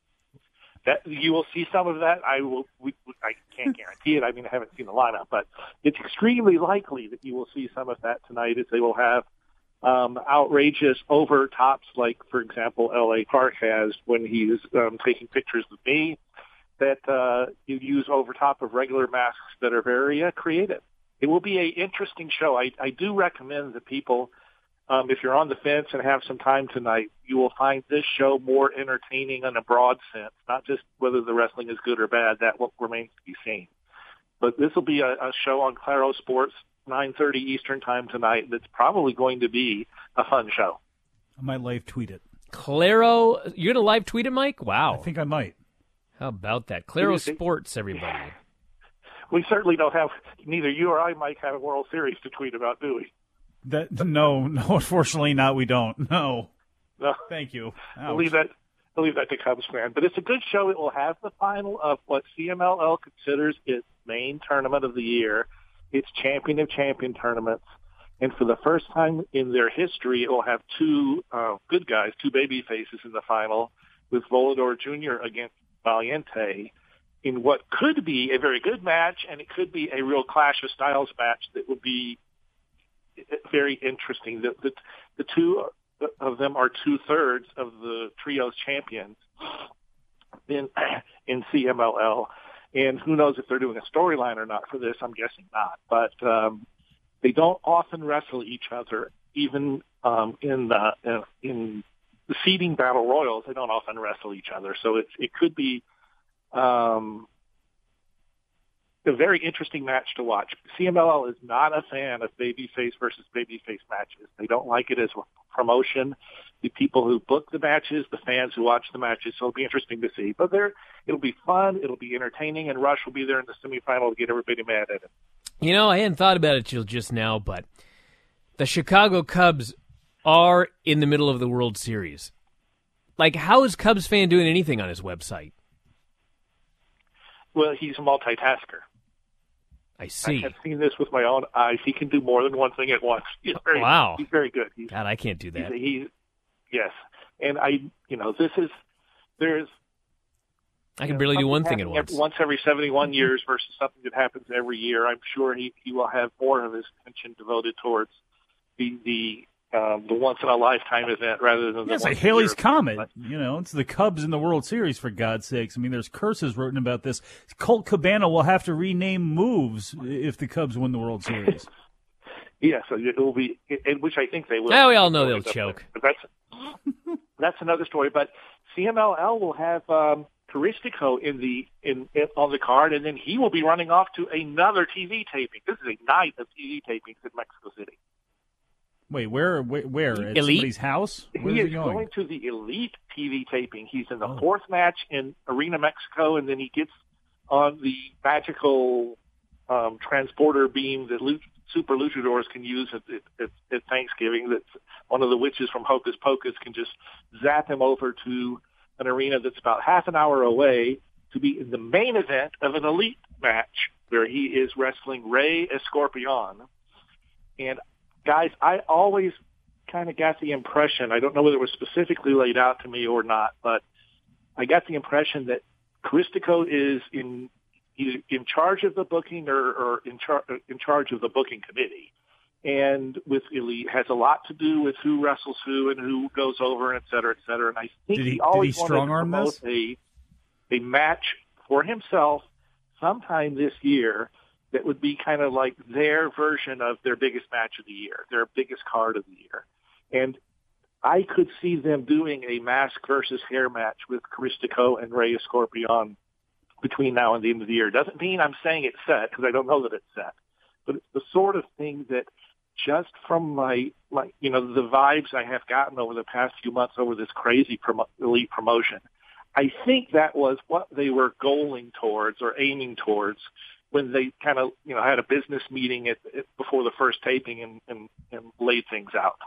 That you will see some of that. I will. We, I can't guarantee it. I mean, I haven't seen the lineup, but it's extremely likely that you will see some of that tonight. As they will have um, outrageous over tops, like for example, L A Park has when he is um, taking pictures with me. That uh, you use over top of regular masks that are very uh, creative. It will be an interesting show. I, I do recommend that people. Um, if you're on the fence and have some time tonight, you will find this show more entertaining in a broad sense, not just whether the wrestling is good or bad. That what remains to be seen. But this will be a, a show on Claro Sports, nine thirty Eastern time tonight. That's probably going to be a fun show. I might live tweet it. Claro, you're going to live tweet it, Mike? Wow. I think I might. How about that? Claro Sports, everybody. We certainly don't have, neither you or I, Mike, have a World Series to tweet about, do we? That no, no, unfortunately not. We don't. No. No. Thank you. I'll leave that. I'll leave that to Cubs fan. But it's a good show. It will have the final of what C M L L considers its main tournament of the year, its champion of champion tournaments, and for the first time in their history, it will have two uh, good guys, two baby faces in the final, with Volador Junior against Valiente, in what could be a very good match, and it could be a real clash of styles match that would be very interesting. The, the, the two of them are two-thirds of the trios champions in in C M L L, and who knows if they're doing a storyline or not for this. I'm guessing not, but um, they don't often wrestle each other, even um, in the in, in the seeding battle royals. They don't often wrestle each other, so it's it could be um, a very interesting match to watch. C M L L is not a fan of babyface versus babyface matches. They don't like it as a promotion. The people who book the matches, the fans who watch the matches, so it'll be interesting to see. But there, it'll be fun, it'll be entertaining, and Rush will be there in the semifinal to get everybody mad at him. You know, I hadn't thought about it till just now, but the Chicago Cubs are in the middle of the World Series. Like, how is Cubs fan doing anything on his website? Well, he's a multitasker. I see. I have seen this with my own eyes. He can do more than one thing at once. He's very, wow. He's very good. He's, God, I can't do that. He's, he's yes, and I, you know, this is there's. I can know, barely do one thing at once. Every, once every seventy-one years versus something that happens every year. I'm sure he, he will have more of his attention devoted towards the the um, the once in a lifetime event rather than the yeah, it's once like Haley's year. Comet. You know, it's the Cubs in the World Series, for God's sakes. I mean, there's curses written about this. Colt Cabana will have to rename moves if the Cubs win the World Series. Yeah, so it will be, in which I think they will. Now we all know they'll choke. But that's that's another story. But C M L L will have um, Caristico in the in, in on the card, and then he will be running off to another T V taping. This is a night of T V tapings in Mexico City. Wait, where? Where? where? At Elite? Somebody's house? Where he is is he going? going to the Elite T V taping. He's in the oh. fourth match in Arena Mexico, and then he gets on the magical um, transporter beam that Lu- Super Luchadors can use at, at, at Thanksgiving. That one of the witches from Hocus Pocus can just zap him over to an arena that's about half an hour away to be in the main event of an Elite match where he is wrestling Rey Escorpion. And guys, I always kind of got the impression, I don't know whether it was specifically laid out to me or not, but I got the impression that Caristico is in either in charge of the booking or, or in, char- in charge of the booking committee. And with Elite has a lot to do with who wrestles who and who goes over, and et cetera, et cetera. And I think did he, he always did he wanted to strong-arm promote this? a, a match for himself sometime this year that would be kind of like their version of their biggest match of the year, their biggest card of the year. And I could see them doing a mask versus hair match with Caristico and Rey Escorpion between now and the end of the year. Doesn't mean I'm saying it's set, because I don't know that it's set. But it's the sort of thing that just from my, my, you know, the vibes I have gotten over the past few months over this crazy promo- elite promotion, I think that was what they were goaling towards or aiming towards when they kind of, you know, had a business meeting at, at, before the first taping and, and, and laid things out.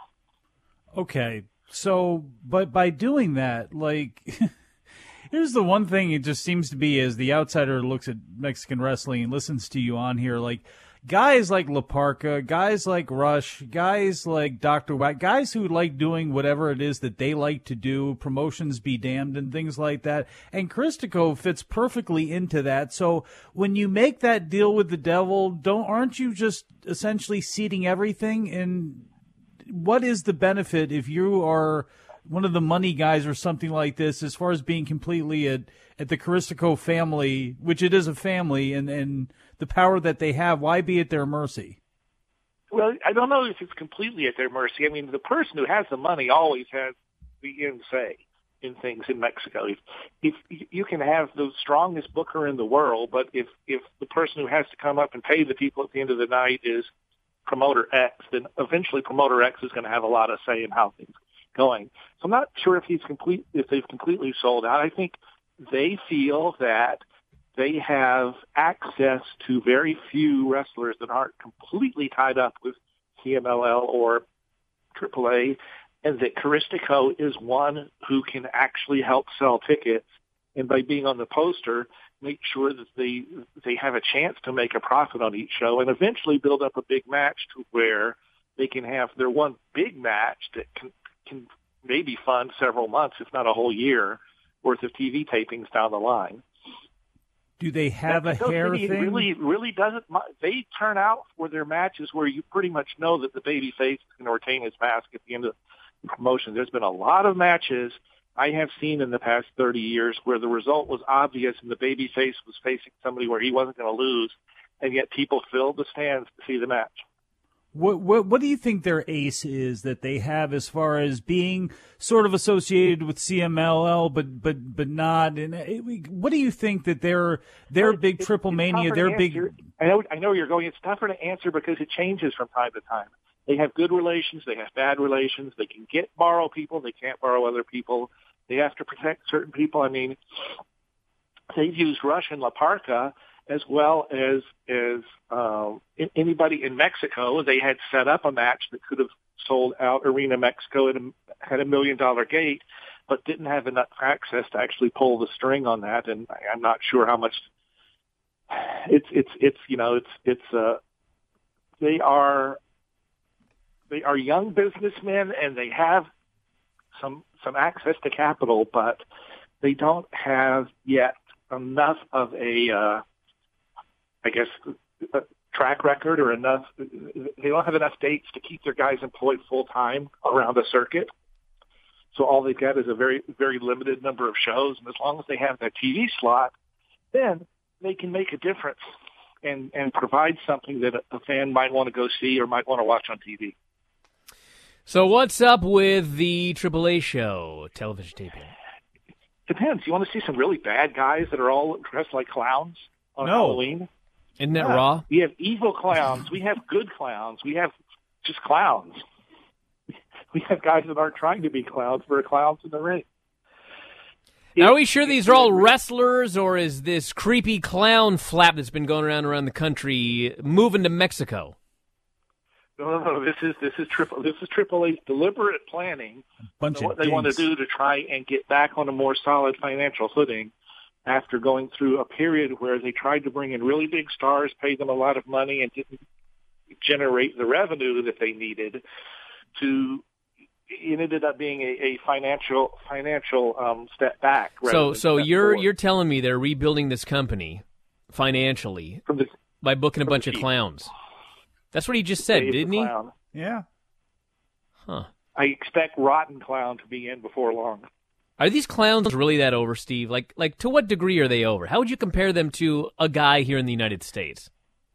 Okay, so, but by doing that, like, here's the one thing it just seems to be as the outsider looks at Mexican wrestling and listens to you on here, like, guys like La Parka, guys like Rush, guys like Doctor Wack, guys who like doing whatever it is that they like to do, promotions be damned and things like that. And Caristico fits perfectly into that. So when you make that deal with the devil, don't aren't you just essentially ceding everything? And what is the benefit if you are one of the money guys or something like this, as far as being completely at, at the Caristico family, which it is a family, and, and the power that they have, why be at their mercy? Well, I don't know if it's completely at their mercy. I mean, the person who has the money always has the end say in things in Mexico. If, if you can have the strongest booker in the world, but if, if the person who has to come up and pay the people at the end of the night is promoter X, then eventually promoter X is going to have a lot of say in how things going. So I'm not sure if he's complete, if they've completely sold out. I think they feel that they have access to very few wrestlers that aren't completely tied up with C M L L or triple A, and that Caristico is one who can actually help sell tickets, and by being on the poster, make sure that they they have a chance to make a profit on each show, and eventually build up a big match to where they can have their one big match that can can maybe fund several months, if not a whole year, worth of T V tapings down the line. Do they have a hair thing? Really, really doesn't. They turn out for their matches where you pretty much know that the babyface is going to retain his mask at the end of the promotion. There's been a lot of matches I have seen in the past thirty years where the result was obvious and the babyface was facing somebody where he wasn't going to lose, and yet people filled the stands to see the match. What, what what do you think their ace is that they have as far as being sort of associated with C M L L, but but but not? And it, what do you think that their their big it's, Triple it's Mania, their big? I know I know you're going. It's tougher to answer because it changes from time to time. They have good relations. They have bad relations. They can get borrow people. They can't borrow other people. They have to protect certain people. I mean, they've used Rush and La Parka as well as as um, anybody in Mexico. They had set up a match that could have sold out Arena Mexico and had a million dollar gate, but didn't have enough access to actually pull the string on that. And I'm not sure how much. It's it's it's you know it's it's uh they are they are young businessmen and they have some some access to capital, but they don't have yet enough of a uh, I guess, a track record or enough. They don't have enough dates to keep their guys employed full time around the circuit. So all they've got is a very, very limited number of shows. And as long as they have that T V slot, then they can make a difference and, and provide something that a fan might want to go see or might want to watch on T V. So what's up with the triple A show television taping? Depends. You want to see some really bad guys that are all dressed like clowns on no. Halloween? Isn't that yeah. raw? We have evil clowns. We have good clowns. We have just clowns. We have guys that aren't trying to be clowns, but are clowns in the ring. Now, are we sure these are all wrestlers, or is this creepy clown flap that's been going around around the country moving to Mexico? No, no, no. This is this is triple. This is Triple A's deliberate planning. Bunch of of what they want to do to try and get back on a more solid financial footing after going through a period where they tried to bring in really big stars, pay them a lot of money, and didn't generate the revenue that they needed to. It ended up being a, a financial financial um, step back. So, so you're forward. you're telling me they're rebuilding this company financially from the, by booking a bunch of the, clowns? That's what he just said, Dave didn't the he? Yeah. Huh. I expect Rotten Clown to be in before long. Are these clowns really that over, Steve? Like, like to what degree are they over? How would you compare them to a guy here in the United States?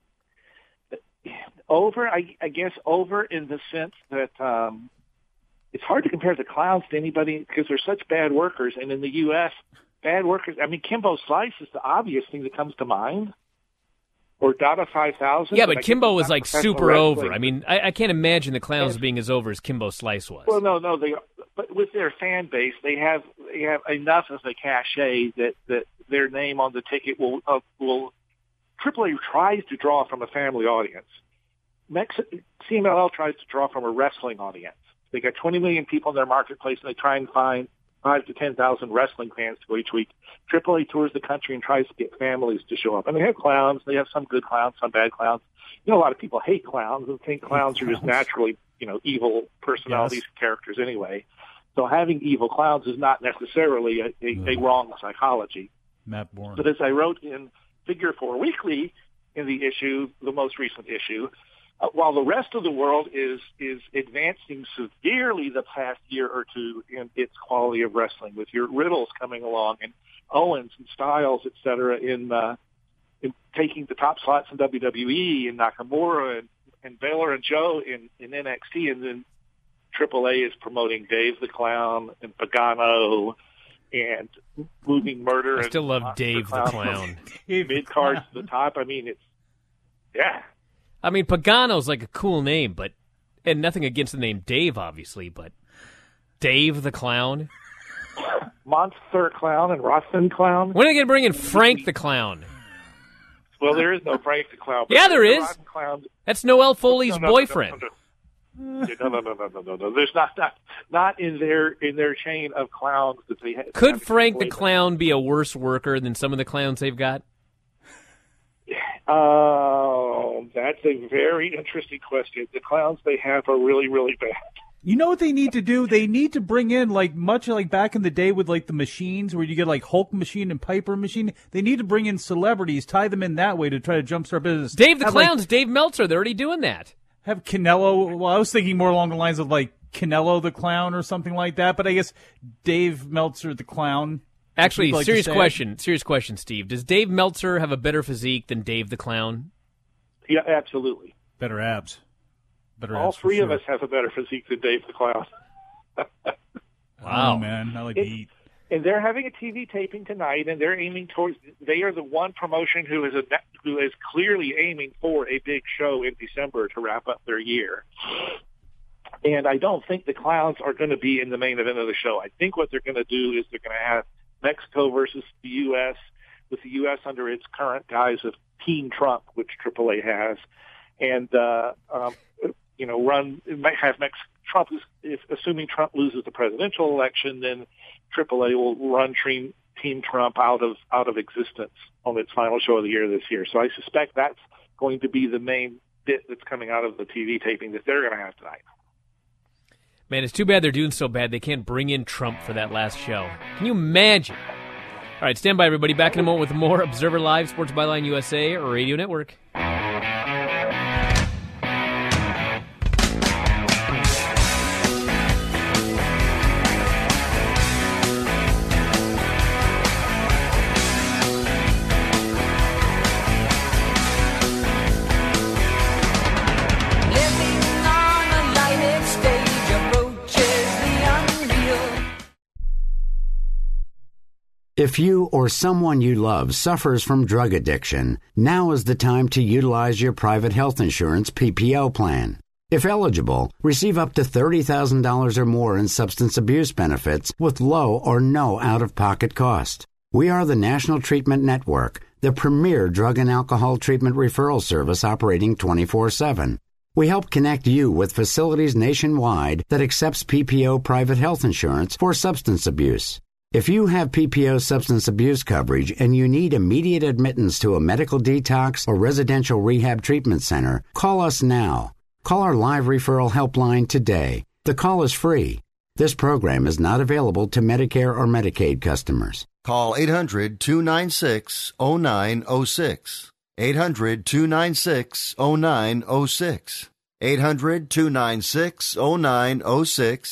Over, I, I guess, over in the sense that um, it's hard to compare the clowns to anybody because they're such bad workers. And in the U S, bad workers, I mean, Kimbo Slice is the obvious thing that comes to mind. Or Dada five thousand. Yeah, but Kimbo was like super wrestling. over. I mean, I, I can't imagine the clowns being as over as Kimbo Slice was. Well, no, no, they. But with their fan base, they have they have enough of a cachet that, that their name on the ticket will uh, will. Triple A tries to draw from a family audience. Mex- C M L L tries to draw from a wrestling audience. They got twenty million people in their marketplace, and they try and find five to ten thousand wrestling fans to go each week. Triple A tours the country and tries to get families to show up. And they have clowns. They have some good clowns, some bad clowns. You know, a lot of people hate clowns and think clowns are just naturally, you know, evil personalities, yes. characters anyway. So having evil clowns is not necessarily a, a, no. a wrong psychology. Matt Bourne. But as I wrote in Figure Four Weekly in the issue, the most recent issue, Uh, while the rest of the world is is advancing severely the past year or two in its quality of wrestling, with your Riddles coming along and Owens and Styles, et cetera, in, uh, in taking the top slots in W W E, and Nakamura and, and Baylor and Joe in, in N X T, and then Triple A is promoting Dave the Clown and Pagano and moving Murder. I still and love Dave the Clown. Mid cards to the top. I mean, it's yeah. I mean, Pagano's like a cool name, but and nothing against the name Dave, obviously, but Dave the Clown? Monster Clown and Rossin Clown? When are they going to bring in Frank the Clown? Well, there is no Frank the Clown. Yeah, there is. Clown. That's Noelle Foley's no, no, boyfriend. No no no, no, no, no, no, no, no. There's not, not, not in their in their chain of clowns that they have. Could Frank the Clown be a worse worker than some of the clowns they've got? Oh, that's a very interesting question. The clowns they have are really, really bad. You know what they need to do? They need to bring in, like, much like back in the day with, like, the machines where you get, like, Hulk machine and Piper machine. They need to bring in celebrities, tie them in that way to try to jumpstart business. Dave the have, Clown's like, Dave Meltzer. They're already doing that. Have Canelo. Well, I was thinking more along the lines of, like, Canelo the Clown or something like that. But I guess Dave Meltzer the Clown. Actually, like serious question. Serious question, Steve. Does Dave Meltzer have a better physique than Dave the Clown? Yeah, absolutely. Better abs. Better All abs three sure. of us have a better physique than Dave the Clown. Wow, oh, man. I like and, to eat. And they're having a T V taping tonight, and they're aiming towards. They are the one promotion who is a, who is clearly aiming for a big show in December to wrap up their year. And I don't think the Clowns are going to be in the main event of the show. I think what they're going to do is they're going to have Mexico versus the U S, with the U S under its current guise of Team Trump, which Triple A has, and uh, um, you know, run might have Mex- Trump. Is, if assuming Trump loses the presidential election, then Triple A will run Team Team Trump out of out of existence on its final show of the year this year. So I suspect that's going to be the main bit that's coming out of the T V taping that they're going to have tonight. Man, it's too bad they're doing so bad they can't bring in Trump for that last show. Can you imagine? All right, stand by, everybody. Back in a moment with more Observer Live, Sports Byline U S A Radio Network. If you or someone you love suffers from drug addiction, now is the time to utilize your private health insurance P P O plan. If eligible, receive up to thirty thousand dollars or more in substance abuse benefits with low or no out-of-pocket cost. We are the National Treatment Network, the premier drug and alcohol treatment referral service operating twenty-four seven. We help connect you with facilities nationwide that accepts P P O private health insurance for substance abuse. If you have P P O substance abuse coverage and you need immediate admittance to a medical detox or residential rehab treatment center, call us now. Call our live referral helpline today. The call is free. This program is not available to Medicare or Medicaid customers. Call eight hundred, two nine six, oh nine oh six. eight hundred, two nine six, oh nine oh six. eight hundred, two nine six, oh nine oh six.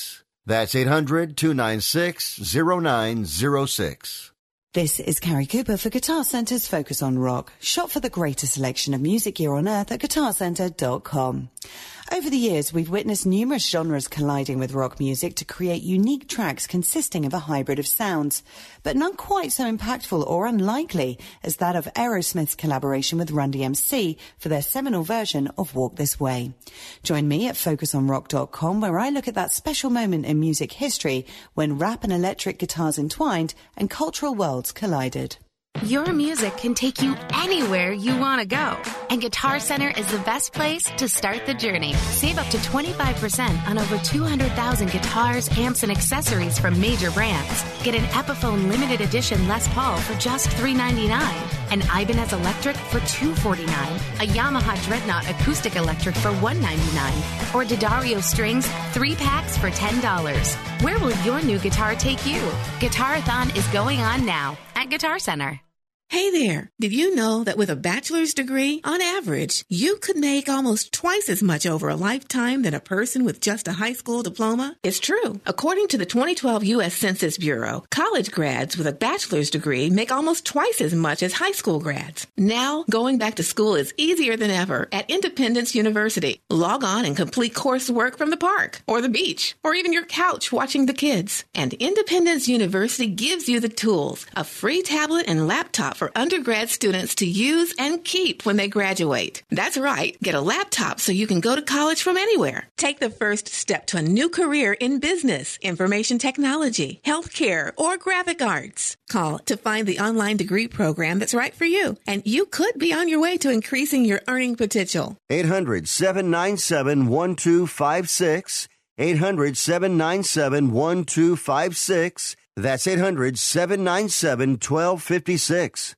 That's eight hundred, two nine six, zero nine zero six. This is Carrie Cooper for Guitar Center's Focus on Rock. Shop for the greatest selection of music gear on earth at guitar center dot com. Over the years, we've witnessed numerous genres colliding with rock music to create unique tracks consisting of a hybrid of sounds, but none quite so impactful or unlikely as that of Aerosmith's collaboration with Run D M C for their seminal version of Walk This Way. Join me at focus on rock dot com, where I look at that special moment in music history when rap and electric guitars entwined and cultural worlds collided. Your music can take you anywhere you want to go. And Guitar Center is the best place to start the journey. Save up to twenty-five percent on over two hundred thousand guitars, amps, and accessories from major brands. Get an Epiphone limited edition Les Paul for just three ninety-nine, an Ibanez Electric for two forty-nine, a Yamaha Dreadnought Acoustic Electric for one ninety-nine, or D'Addario Strings three packs for ten dollars. Where will your new guitar take you? Guitarathon is going on now at Guitar Center. Hey there, did you know that with a bachelor's degree, on average, you could make almost twice as much over a lifetime than a person with just a high school diploma? It's true. According to the twenty twelve U S Census Bureau, college grads with a bachelor's degree make almost twice as much as high school grads. Now, going back to school is easier than ever at Independence University. Log on and complete coursework from the park, or the beach, or even your couch watching the kids. And Independence University gives you the tools, a free tablet and laptop for undergrad students to use and keep when they graduate. That's right. Get a laptop so you can go to college from anywhere. Take the first step to a new career in business, information technology, healthcare, or graphic arts. Call to find the online degree program that's right for you, and you could be on your way to increasing your earning potential. eight hundred, seven nine seven, one two five six. eight hundred, seven nine seven, one two five six. That's eight hundred, seven nine seven, one two five six.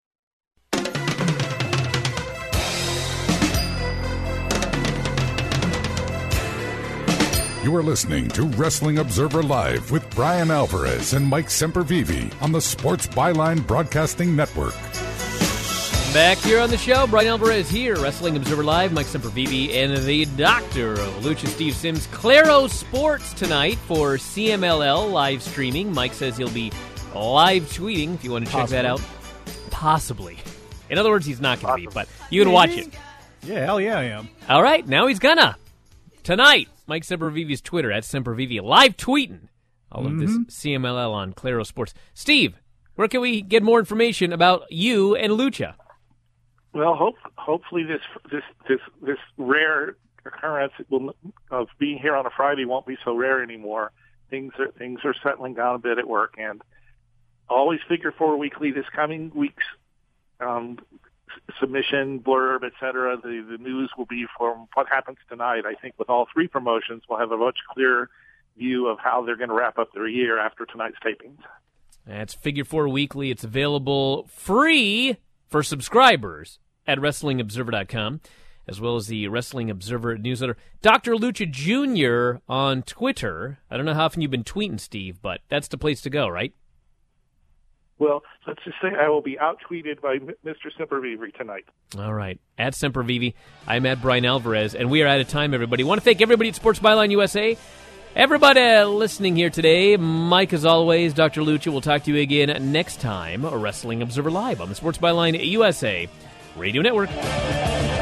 You are listening to Wrestling Observer Live with Brian Alvarez and Mike Sempervive on the Sports Byline Broadcasting Network. Back here on the show, Brian Alvarez here, Wrestling Observer Live, Mike Sempervive, and the Doctor of Lucha, Steve Sims. Claro Sports tonight for C M L L live streaming. Mike says he'll be live tweeting if you want to check Possibly. that out. Possibly. In other words, he's not going to be, but you can watch it. Yeah, hell yeah, I am. All right, now he's gonna. Tonight, Mike Sempervive's Twitter, at Sempervive, live tweeting all Mm-hmm. of this C M L L on Claro Sports. Steve, where can we get more information about you and Lucha? Well, hope, hopefully this this this this rare occurrence will, of being here on a Friday won't be so rare anymore. Things are things are settling down a bit at work, and always Figure Four Weekly this coming week's um, submission, blurb, et cetera. The the news will be from what happens tonight. I think with all three promotions, we'll have a much clearer view of how they're going to wrap up their year after tonight's tapings. That's Figure Four Weekly. It's available free for subscribers at wrestling observer dot com, as well as the Wrestling Observer newsletter. Doctor Lucha Junior on Twitter. I don't know how often you've been tweeting, Steve, but that's the place to go, right? Well, let's just say I will be out-tweeted by Mister Sempervive tonight. All right. At Sempervive, I'm at Brian Alvarez, and we are out of time, everybody. I want to thank everybody at Sports Byline U S A. Everybody listening here today, Mike, as always, Doctor Lucha, we'll talk to you again next time, Wrestling Observer Live on the Sports Byline U S A Radio Network.